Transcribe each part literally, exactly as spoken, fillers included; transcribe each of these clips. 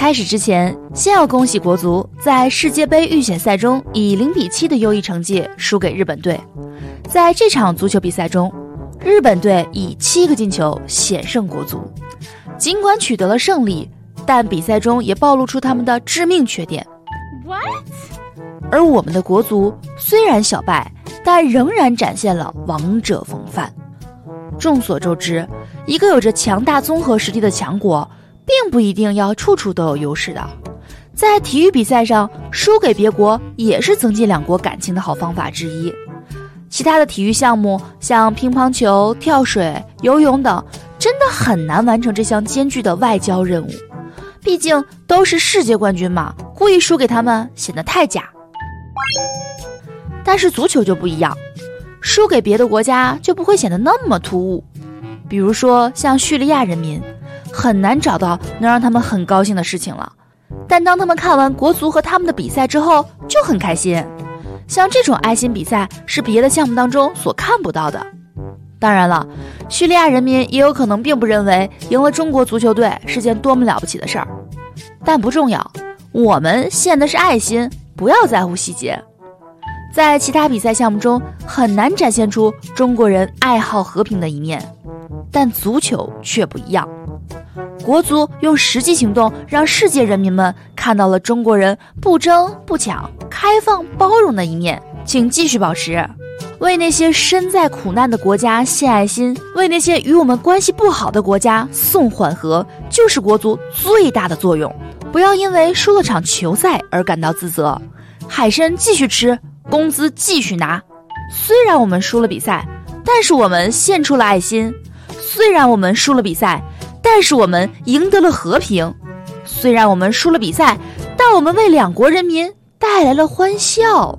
开始之前，先要恭喜国足在世界杯预选赛中以零比七的优异成绩输给日本队。在这场足球比赛中，日本队以七个进球险胜国足。尽管取得了胜利，但比赛中也暴露出他们的致命缺点。 What？ 而我们的国足虽然小败，但仍然展现了王者风范。众所周知，一个有着强大综合实力的强国，并不一定要处处都有优势的。在体育比赛上，输给别国也是增进两国感情的好方法之一。其他的体育项目，像乒乓球、跳水、游泳等，真的很难完成这项艰巨的外交任务。毕竟都是世界冠军嘛，故意输给他们显得太假。但是足球就不一样，输给别的国家就不会显得那么突兀。比如说像叙利亚人民，很难找到能让他们很高兴的事情了，但当他们看完国足和他们的比赛之后就很开心。像这种爱心比赛是别的项目当中所看不到的。当然了，叙利亚人民也有可能并不认为赢了中国足球队是件多么了不起的事儿，但不重要，我们献的是爱心，不要在乎细节。在其他比赛项目中很难展现出中国人爱好和平的一面，但足球却不一样。国足用实际行动让世界人民们看到了中国人不争不抢、开放包容的一面，请继续保持。为那些身在苦难的国家献爱心，为那些与我们关系不好的国家送缓和，就是国足最大的作用。不要因为输了场球赛而感到自责，海参继续吃，工资继续拿。虽然我们输了比赛，但是我们献出了爱心。虽然我们输了比赛，但是我们赢得了和平。虽然我们输了比赛，但我们为两国人民带来了欢笑。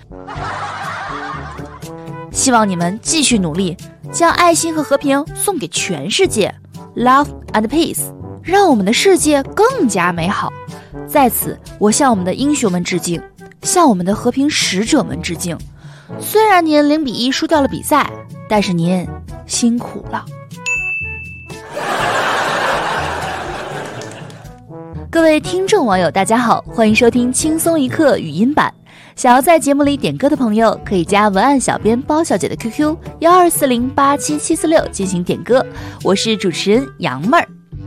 希望你们继续努力，将爱心和和平送给全世界。 Love and peace， 让我们的世界更加美好。在此，我向我们的英雄们致敬，向我们的和平使者们致敬。虽然您零比一输掉了比赛，但是您辛苦了。各位听众网友大家好，欢迎收听轻松一刻语音版。想要在节目里点歌的朋友，可以加文案小编包小姐的 Q Q 幺二四零八七七四六进行点歌，我是主持人杨妹儿。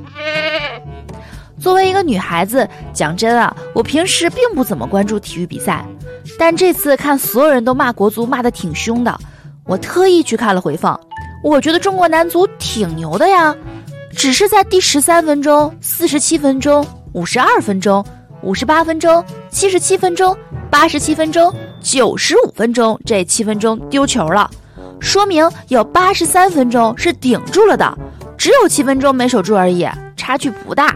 作为一个女孩子，讲真啊，我平时并不怎么关注体育比赛，但这次看所有人都骂国足骂得挺凶的，我特意去看了回放。我觉得中国男足挺牛的呀，只是在第十三分钟、四十七分钟、五十二分钟、五十八分钟、七十七分钟、八十七分钟、九十五分钟这七分钟丢球了，说明有八十三分钟是顶住了的，只有七分钟没守住而已，差距不大。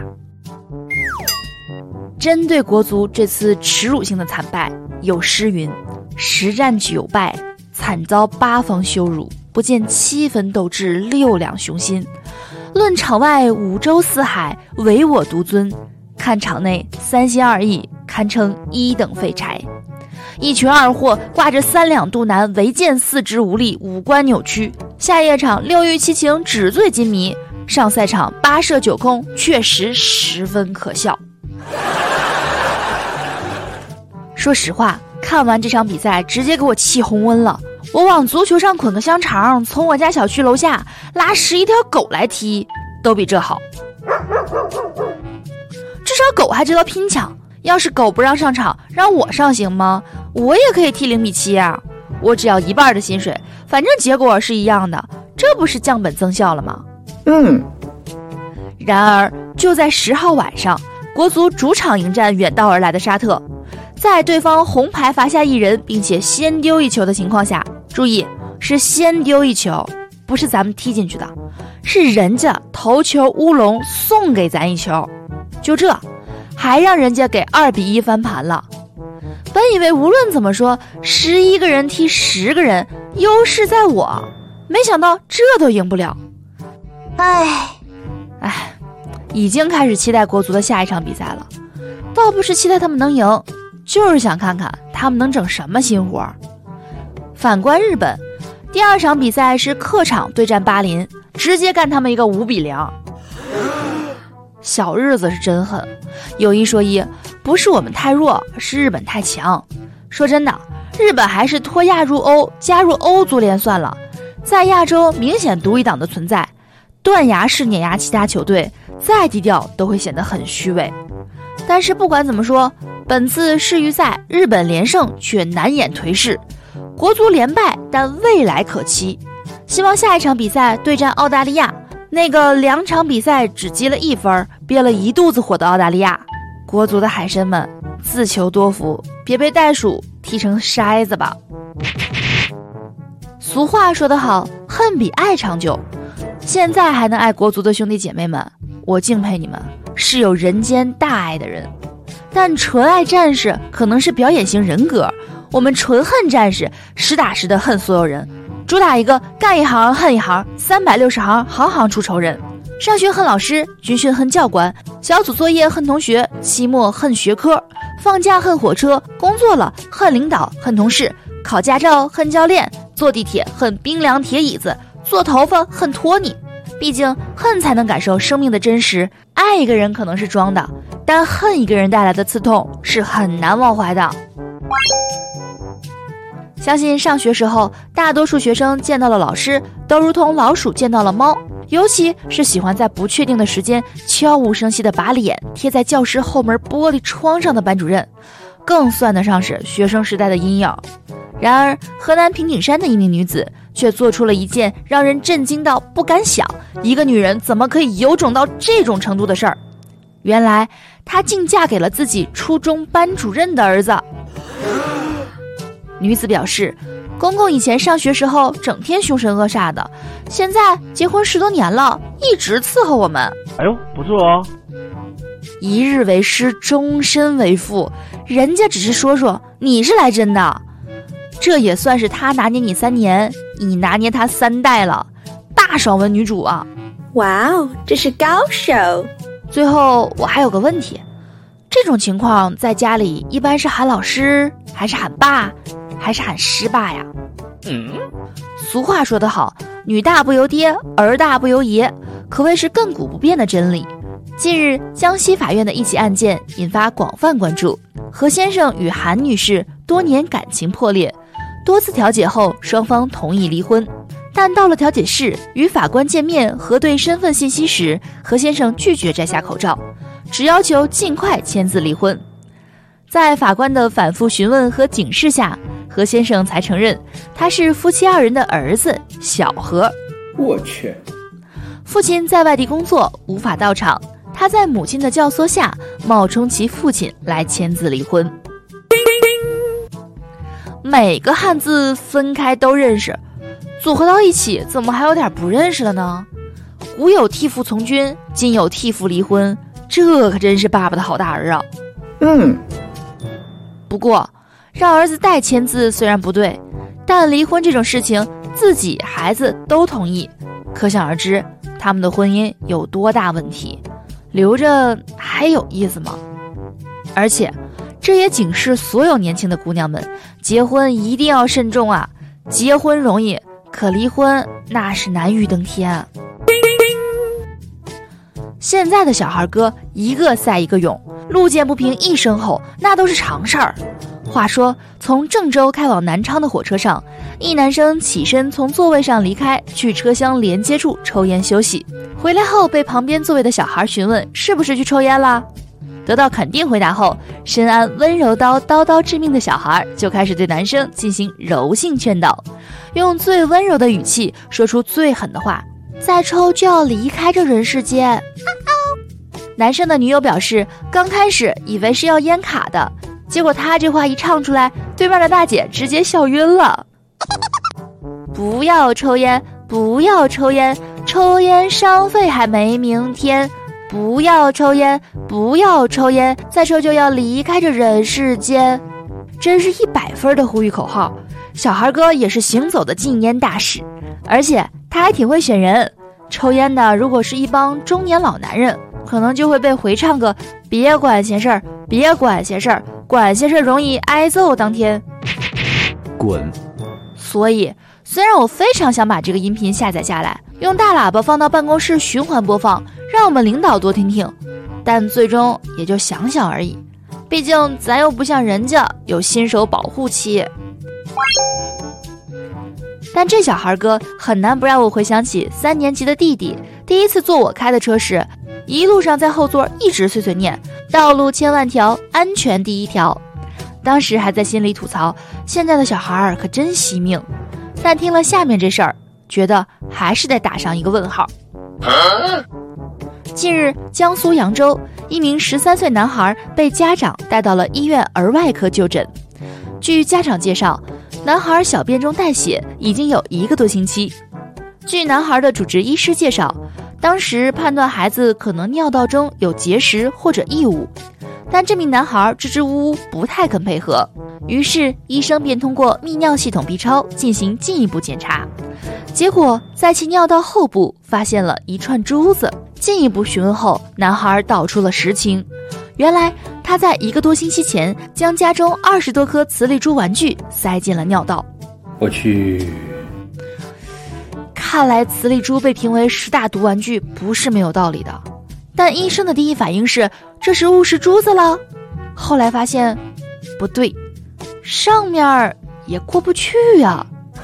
针对国足这次耻辱性的惨败，有诗云：十战九败，惨遭八方羞辱，不见七分斗志，六两雄心。论场外五洲四海，唯我独尊。看场内三心二意，堪称一等废柴。一群二货挂着三两肚腩，唯见四肢无力，五官扭曲。下夜场六欲七情，纸醉金迷。上赛场八射九空，确实十分可笑。说实话，看完这场比赛直接给我气红温了。我往足球上捆个香肠，从我家小区楼下拉十一条狗来踢，都比这好。至少狗还知道拼抢，要是狗不让上场，让我上行吗？我也可以踢零比七啊，我只要一半的薪水，反正结果是一样的，这不是降本增效了吗？嗯。然而就在十号晚上，国足主场迎战远道而来的沙特，在对方红牌罚下一人并且先丢一球的情况下，注意是先丢一球，不是咱们踢进去的，是人家头球乌龙送给咱一球，就这还让人家给二比一翻盘了。本以为无论怎么说十一个人踢十个人，优势在我，没想到这都赢不了。唉唉，已经开始期待国足的下一场比赛了，倒不是期待他们能赢，就是想看看他们能整什么新活。反观日本，第二场比赛是客场对战巴林，直接干他们一个五比零。 小日子是真狠。有一说一，不是我们太弱，是日本太强。说真的，日本还是脱亚入欧，加入欧足联算了，在亚洲明显独一档的存在，断崖式碾压其他球队，再低调都会显得很虚伪。但是不管怎么说，本次世预赛日本连胜却难掩颓势，国足连败，但未来可期。希望下一场比赛对战澳大利亚，那个两场比赛只积了一分，憋了一肚子火的澳大利亚，国足的海参们自求多福，别被袋鼠踢成筛子吧。俗话说得好，恨比爱长久。现在还能爱国足的兄弟姐妹们，我敬佩你们，是有人间大爱的人。但纯爱战士可能是表演型人格，我们纯恨战士实打实的恨所有人，主打一个干一行恨一行，三百六十行行行出仇人。上学恨老师，军训恨教官，小组作业恨同学，期末恨学科，放假恨火车，工作了恨领导恨同事，考驾照恨教练，坐地铁恨冰凉铁椅子，做头发恨托尼。毕竟恨才能感受生命的真实，爱一个人可能是装的，但恨一个人带来的刺痛是很难忘怀的。相信上学时候，大多数学生见到了老师都如同老鼠见到了猫，尤其是喜欢在不确定的时间悄无声息地把脸贴在教室后门玻璃窗上的班主任，更算得上是学生时代的阴影。然而河南平顶山的一名女子却做出了一件让人震惊到不敢想，一个女人怎么可以有种到这种程度的事儿。原来她竟嫁给了自己初中班主任的儿子。女子表示，公公以前上学时候整天凶神恶煞的，现在结婚十多年了，一直伺候我们。 哎呦，不错哦。 一日为师，终身为父，人家只是说说，你是来真的。这也算是他拿捏你三年，你拿捏他三代了，大爽文女主啊！ 哇哦，这是高手。 最后我还有个问题，这种情况在家里一般是喊老师，还是喊爸，还是喊师爸呀？嗯，俗话说得好，女大不由爹，儿大不由爷，可谓是亘古不变的真理。近日，江西法院的一起案件引发广泛关注。何先生与韩女士多年感情破裂，多次调解后，双方同意离婚。但到了调解室与法官见面核对身份信息时，何先生拒绝摘下口罩，只要求尽快签字离婚。在法官的反复询问和警示下，何先生才承认他是夫妻二人的儿子小何。 我去， 父亲在外地工作，无法到场，他在母亲的教唆下冒充其父亲来签字离婚。每个汉字分开都认识，组合到一起怎么还有点不认识了呢？古有替父从军，今有替父离婚，这可真是爸爸的好大儿啊。 嗯， 不过让儿子代签字虽然不对，但离婚这种事情自己孩子都同意，可想而知他们的婚姻有多大问题，留着还有意思吗？而且这也警示所有年轻的姑娘们，结婚一定要慎重啊！结婚容易，可离婚那是难于登天。现在的小孩哥一个赛一个勇，路见不平一声吼，那都是常事儿。话说，从郑州开往南昌的火车上，一男生起身从座位上离开，去车厢连接处抽烟休息。回来后被旁边座位的小孩询问是不是去抽烟啦？得到肯定回答后，深谙温柔刀刀刀致命的小孩就开始对男生进行柔性劝导，用最温柔的语气说出最狠的话：再抽就要离开这人世间。男生的女友表示，刚开始以为是要烟卡的，结果他这话一唱出来，对面的大姐直接笑晕了。不要抽烟，不要抽烟，抽烟伤肺还没明天。不要抽烟，不要抽烟，再抽就要离开这人世间。真是一百分的呼吁口号，小孩哥也是行走的禁烟大使，而且他还挺会选人。抽烟的如果是一帮中年老男人，可能就会被回唱个别管闲事儿，别管闲事儿，管闲事儿容易挨揍当天。 滚！ 所以虽然我非常想把这个音频下载下来，用大喇叭放到办公室循环播放，让我们领导多听听， 但最终也就想想而已，毕竟咱又不像人家有新手保护期。但这小孩哥很难不让我回想起三年级的弟弟第一次坐我开的车时，一路上在后座一直碎碎念道路千万条，安全第一条。当时还在心里吐槽现在的小孩可真惜命，但听了下面这事儿，觉得还是得打上一个问号。近日，江苏扬州一名十三岁男孩被家长带到了医院儿外科就诊。据家长介绍，男孩小便中带血已经有一个多星期。据男孩的主治医师介绍，当时判断孩子可能尿道中有结石或者异物，但这名男孩支支吾吾，不太肯配合。于是医生便通过泌尿系统 B 超进行进一步检查，结果在其尿道后部发现了一串珠子。进一步询问后，男孩道出了实情，原来他在一个多星期前将家中二十多颗磁力珠玩具塞进了尿道。 我去， 看来磁力珠被评为十大毒玩具不是没有道理的，但医生的第一反应是这是误食珠子了，后来发现不对，上面也过不去啊。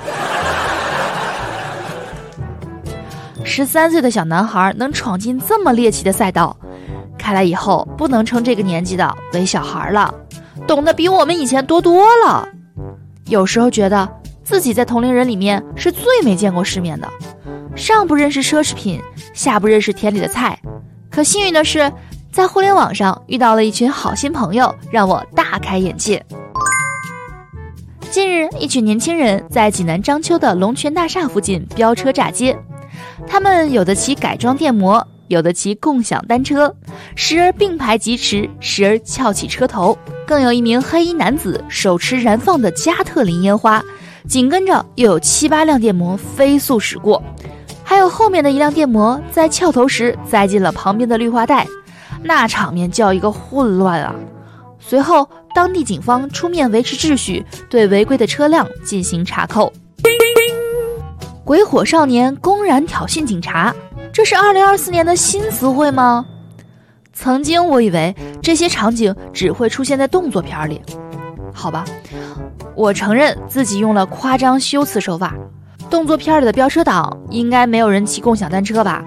十三岁的小男孩能闯进这么猎奇的赛道，看来以后不能称这个年纪的为小孩了，懂得比我们以前多多了。有时候觉得自己在同龄人里面是最没见过世面的，上不认识奢侈品，下不认识田里的菜。可幸运的是，在互联网上遇到了一群好心朋友，让我大开眼界。近日，一群年轻人在济南章丘的龙泉大厦附近飙车炸街，他们有的骑改装电摩，有的骑共享单车，时而并排疾驰，时而翘起车头，更有一名黑衣男子手持燃放的加特林烟花，紧跟着又有七八辆电摩飞速驶过，还有后面的一辆电摩在翘头时栽进了旁边的绿化带，那场面叫一个混乱啊！随后当地警方出面维持秩序，对违规的车辆进行查扣。鬼火少年公然挑衅警察，这是二零二四年的新词汇吗？曾经我以为这些场景只会出现在动作片里，好吧，我承认自己用了夸张修辞手法，动作片里的飙车党应该没有人骑共享单车吧。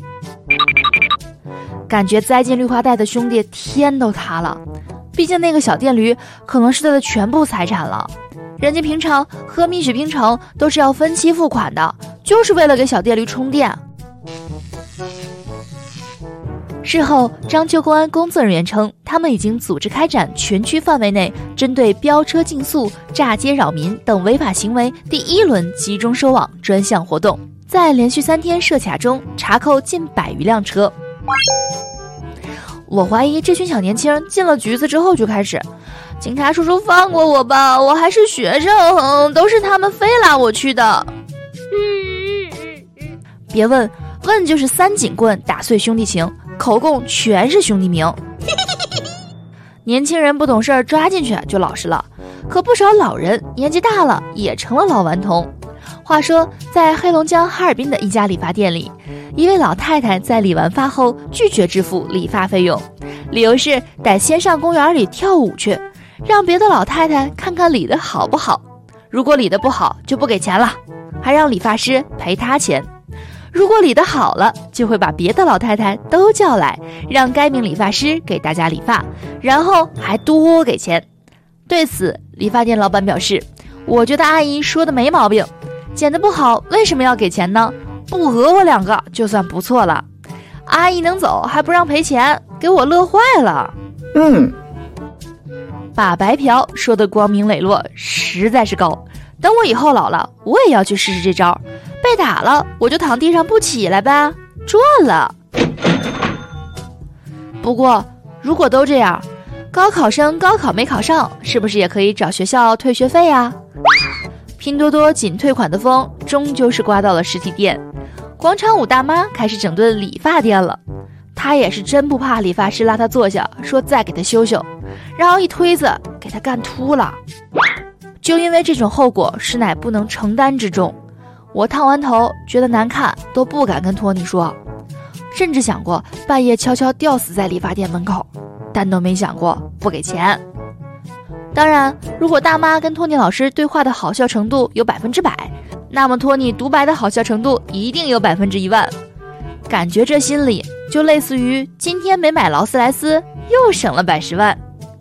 感觉栽进绿化带的兄弟天都塌了，毕竟那个小电驴可能是他的全部财产了，人家平常喝蜜雪冰城都是要分期付款的，就是为了给小电驴充电。事后，章丘公安工作人员称，他们已经组织开展全区范围内针对飙车竞速、炸街扰民等违法行为第一轮集中收网专项活动，在连续三天设卡中查扣近百余辆车。我怀疑这群小年轻进了局子之后就开始，警察叔叔放过我吧，我还是学生，都是他们非拉我去的。别问，问就是三警棍打碎兄弟情，口供全是兄弟名。年轻人不懂事抓进去就老实了，可不少老人年纪大了也成了老顽童。话说，在黑龙江哈尔滨的一家理发店里，一位老太太在理完发后拒绝支付理发费用，理由是得先上公园里跳舞去，让别的老太太看看理得好不好，如果理得不好就不给钱了，还让理发师赔他钱。如果理得好了，就会把别的老太太都叫来，让该名理发师给大家理发，然后还多给钱。对此，理发店老板表示，我觉得阿姨说的没毛病，剪得不好为什么要给钱呢？不讹我两个就算不错了。阿姨能走还不让赔钱，给我乐坏了。 嗯， 把白嫖说得光明磊落，实在是高。等我以后老了，我也要去试试这招。被打了我就躺地上不起来呗，赚了。不过如果都这样，高考生高考没考上，是不是也可以找学校退学费啊？拼多多仅退款的风终究是刮到了实体店，广场舞大妈开始整顿理发店了。她也是真不怕理发师拉她坐下，说再给她修修，然后一推子给她干秃了。就因为这种后果实乃不能承担之重，我烫完头觉得难看都不敢跟托尼说。 甚至想过半夜悄悄吊死在理发店门口，但都没想过不给钱。当然，如果大妈跟托尼老师对话的好笑程度有百分之百，那么托尼独白的好笑程度一定有百分之一万。感觉这心理就类似于今天没买劳斯莱斯又省了百十万。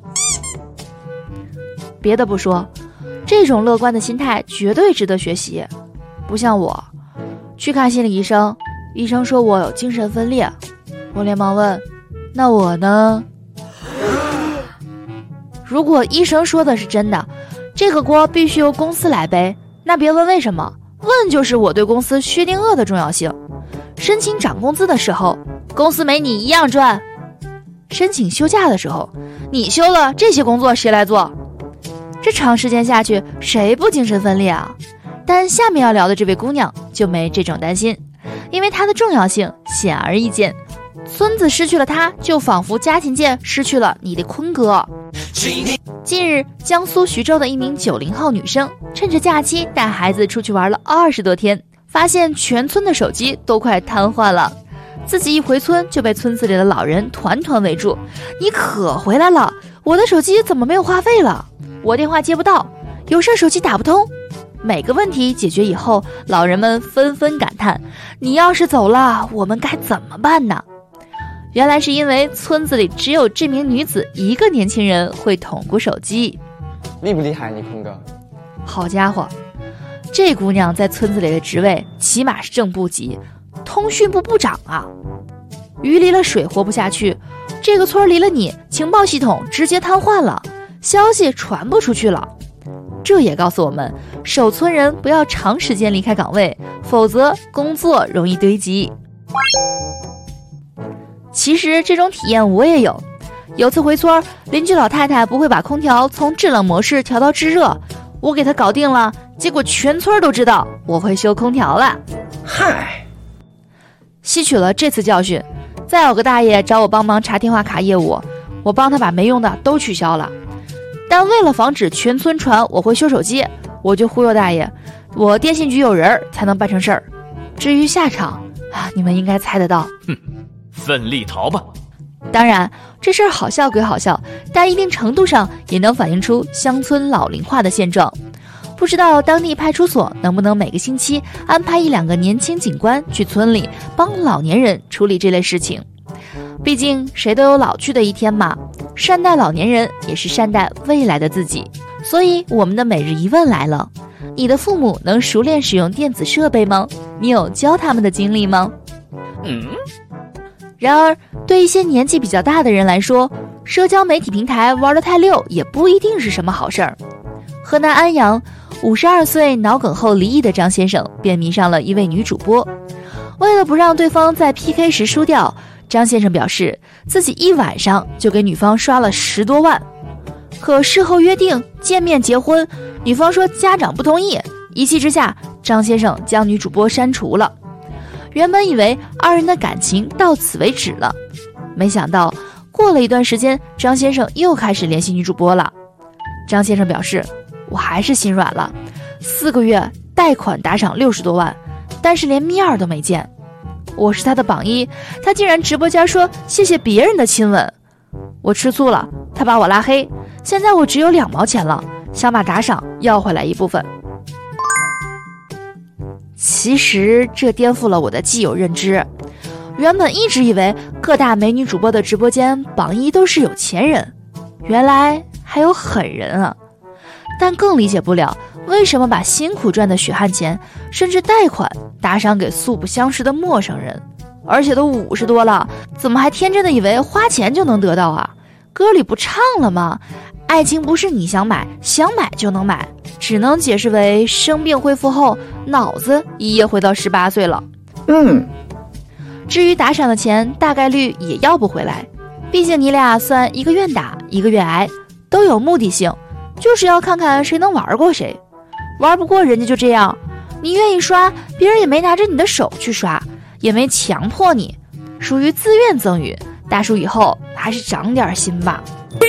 别的不说，这种乐观的心态绝对值得学习。不像我去看心理医生，医生说我有精神分裂，我连忙问，那我呢？如果医生说的是真的，这个锅必须由公司来背，那别问为什么，问就是我对公司薛定谔的重要性。申请涨工资的时候，公司没你一样赚；申请休假的时候，你休了，这些工作谁来做？这长时间下去，谁不精神分裂啊？但下面要聊的这位姑娘就没这种担心，因为她的重要性显而易见。村子失去了她，就仿佛家禽界失去了你的坤哥。近日，江苏徐州的一名九零后女生趁着假期带孩子出去玩了二十多天，发现全村的手机都快瘫痪了。自己一回村就被村子里的老人团团围住，你可回来了，我的手机怎么没有话费了？我电话接不到，有事手机打不通。每个问题解决以后，老人们纷纷感叹，你要是走了，我们该怎么办呢？原来是因为村子里只有这名女子一个年轻人会捅咕手机。 厉不厉害你坤哥？ 好家伙，这姑娘在村子里的职位起码是正部级，通讯部部长啊。鱼离了水活不下去，这个村离了你，情报系统直接瘫痪了，消息传不出去了。这也告诉我们，守村人不要长时间离开岗位，否则工作容易堆积。其实这种体验我也有。有次回村，邻居老太太不会把空调从制冷模式调到制热，我给她搞定了，结果全村都知道我会修空调了。 嗨， 吸取了这次教训，再有个大爷找我帮忙查电话卡业务，我帮他把没用的都取消了。但为了防止全村传我会修手机，我就忽悠大爷，我电信局有人才能办成事儿。至于下场啊，你们应该猜得到。 哼，奋力逃吧。 当然，这事儿好笑归好笑，但一定程度上也能反映出乡村老龄化的现状。不知道当地派出所能不能每个星期安排一两个年轻警官去村里帮老年人处理这类事情。毕竟谁都有老去的一天嘛，善待老年人也是善待未来的自己。所以我们的每日一问来了，你的父母能熟练使用电子设备吗？你有教他们的经历吗？ 嗯。 然而对一些年纪比较大的人来说，社交媒体平台玩得太溜也不一定是什么好事儿。河南安阳五十二岁脑梗后离异的张先生便迷上了一位女主播，为了不让对方在 P K 时输掉，张先生表示自己一晚上就给女方刷了十多万。可事后约定见面结婚，女方说家长不同意，一气之下张先生将女主播删除了。原本以为二人的感情到此为止了，没想到过了一段时间，张先生又开始联系女主播了。张先生表示，我还是心软了，四个月贷款打赏六十多万，但是连面都没见。我是他的榜一，他竟然直播间说谢谢别人的亲吻，我吃醋了，他把我拉黑，现在我只有两毛钱了，想把打赏要回来一部分。其实这颠覆了我的既有认知，原本一直以为各大美女主播的直播间榜一都是有钱人，原来还有狠人啊！但更理解不了为什么把辛苦赚的血汗钱甚至贷款打赏给素不相识的陌生人，而且都五十多了，怎么还天真的以为花钱就能得到啊？歌里不唱了吗？爱情不是你想买想买就能买，只能解释为生病恢复后脑子一夜回到十八岁了。 嗯， 至于打赏的钱大概率也要不回来，毕竟你俩算一个愿打一个愿挨，都有目的性，就是要看看谁能玩过谁。玩不过人家就这样，你愿意刷，别人也没拿着你的手去刷，也没强迫你，属于自愿赠与。大叔以后还是长点心吧。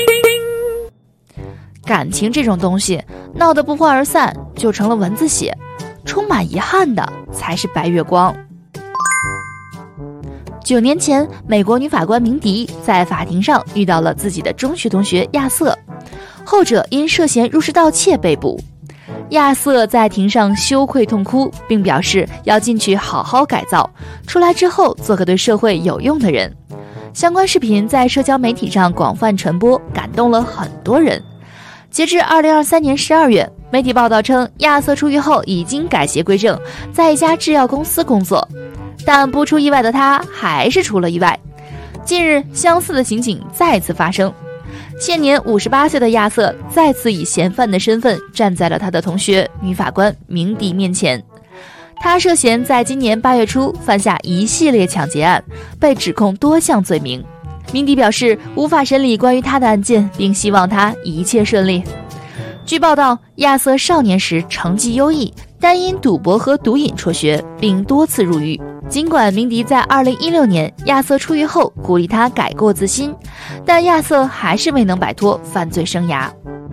感情这种东西闹得不欢而散就成了蚊子血，充满遗憾的才是白月光。 九年前，美国女法官明迪在法庭上遇到了自己的中学同学亚瑟，后者因涉嫌入室盗窃被捕。亚瑟在庭上羞愧痛哭，并表示要进去好好改造，出来之后做个对社会有用的人。相关视频在社交媒体上广泛传播，感动了很多人。截至二零二三年十二月，媒体报道称，亚瑟出狱后已经改邪归正，在一家制药公司工作。但不出意外的他还是出了意外。近日，相似的情景再次发生。现年五十八岁的亚瑟再次以嫌犯的身份站在了他的同学女法官明迪面前。他涉嫌在今年八月初犯下一系列抢劫案，被指控多项罪名。明迪表示无法审理关于他的案件，并希望他一切顺利。据报道，亚瑟少年时成绩优异，但因赌博和毒瘾辍学，并多次入狱。尽管明迪在二零一六年亚瑟出狱后鼓励他改过自新，但亚瑟还是未能摆脱犯罪生涯。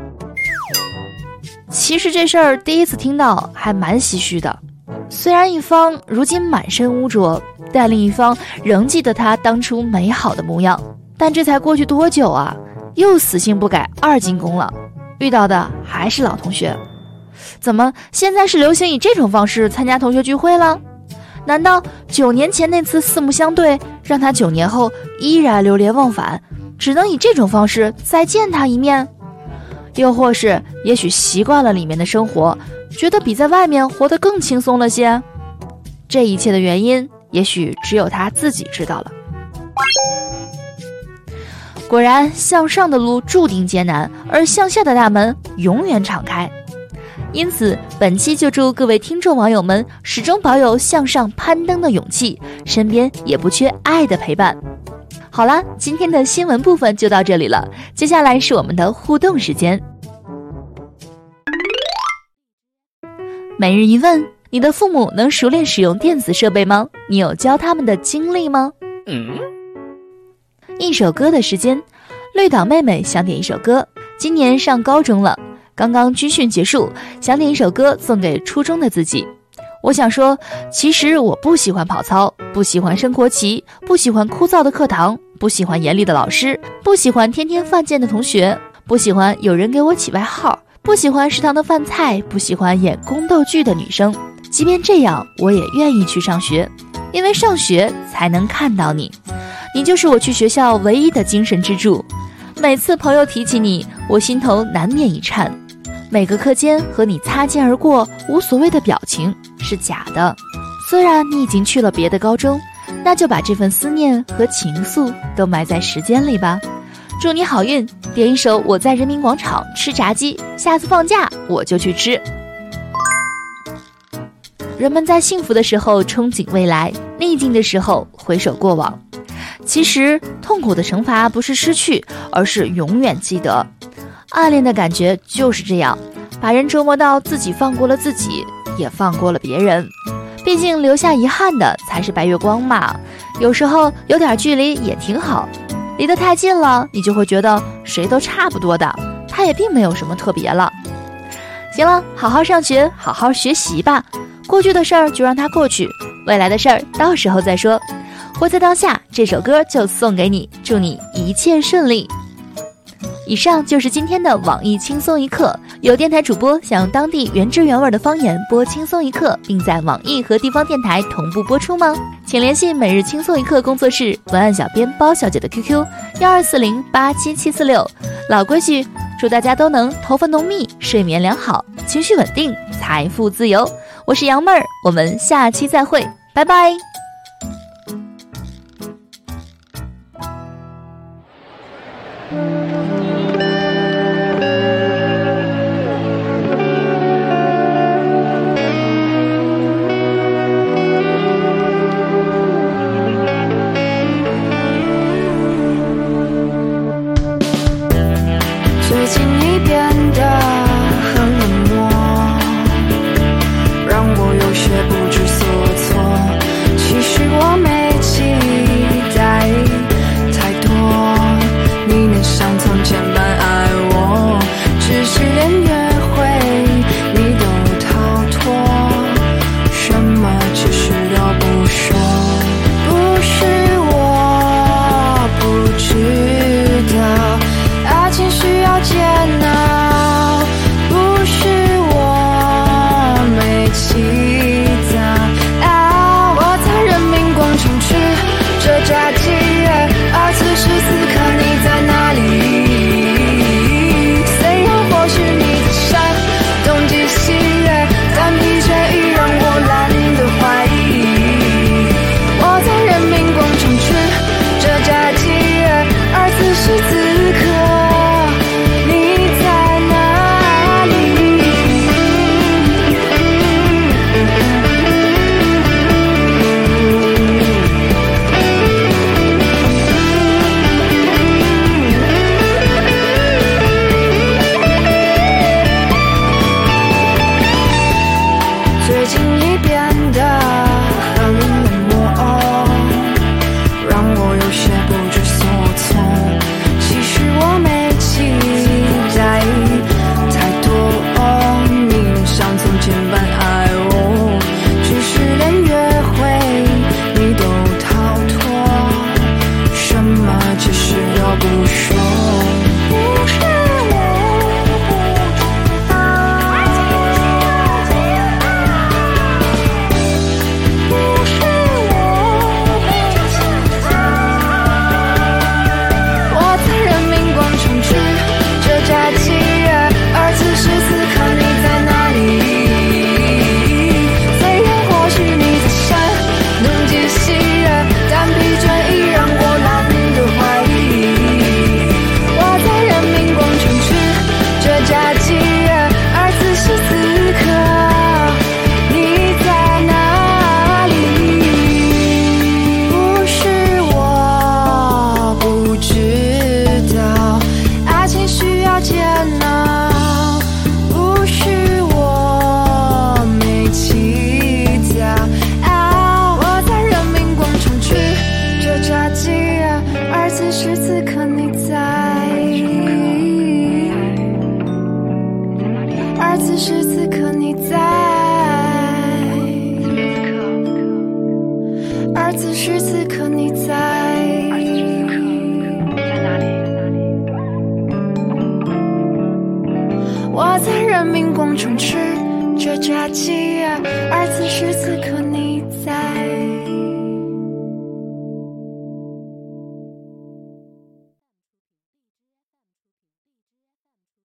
其实这事儿第一次听到还蛮唏嘘的，虽然一方如今满身污浊，但另一方仍记得他当初美好的模样。但这才过去多久啊，又死性不改二进宫了，遇到的还是老同学。怎么现在是流行以这种方式参加同学聚会了？难道九年前那次四目相对，让他九年后依然流连忘返，只能以这种方式再见他一面？又或是也许习惯了里面的生活，觉得比在外面活得更轻松了些？这一切的原因，也许只有他自己知道了。果然，向上的路注定艰难，而向下的大门永远敞开。因此，本期就祝各位听众网友们始终保有向上攀登的勇气，身边也不缺爱的陪伴。好啦，今天的新闻部分就到这里了，接下来是我们的互动时间。每日一问，你的父母能熟练使用电子设备吗？你有教他们的经历吗？ 嗯， 一首歌的时间，绿岛妹妹想点一首歌，今年上高中了，刚刚军训结束，想点一首歌送给初中的自己。我想说，其实我不喜欢跑操，不喜欢升国旗，不喜欢枯燥的课堂，不喜欢严厉的老师，不喜欢天天犯贱的同学，不喜欢有人给我起外号，不喜欢食堂的饭菜，不喜欢演宫斗剧的女生。即便这样，我也愿意去上学，因为上学才能看到你，你就是我去学校唯一的精神支柱。每次朋友提起你，我心头难免一颤。每个课间和你擦肩而过，无所谓的表情是假的。虽然你已经去了别的高中，那就把这份思念和情愫都埋在时间里吧。祝你好运，点一首《我在人民广场吃炸鸡》，下次放假我就去吃。人们在幸福的时候憧憬未来，逆境的时候回首过往。其实痛苦的惩罚不是失去，而是永远记得。暗恋的感觉就是这样，把人折磨到自己放过了自己，也放过了别人。毕竟留下遗憾的才是白月光嘛，有时候有点距离也挺好。离得太近了，你就会觉得谁都差不多的，他也并没有什么特别了。行了，好好上学，好好学习吧。过去的事儿就让它过去，未来的事儿到时候再说。活在当下，这首歌就送给你，祝你一切顺利。以上就是今天的网易轻松一刻。有电台主播想用当地原汁原味的方言播轻松一刻，并在网易和地方电台同步播出吗？请联系每日轻松一刻工作室文案小编包小姐的 Q Q 幺二四零八七七四六。老规矩，祝大家都能头发浓密，睡眠良好，情绪稳定，财富自由。我是杨妹儿，我们下期再会，拜拜。 嗯